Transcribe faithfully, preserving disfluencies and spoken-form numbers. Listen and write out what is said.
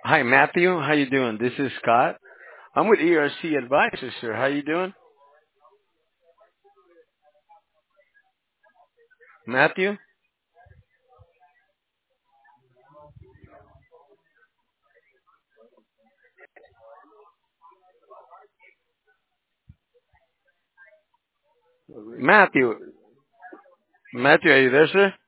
Hi, Matthew. How you doing? This is Scott. I'm with E R C Advisors, sir. How you doing? Matthew? Matthew. Matthew, are you there, sir?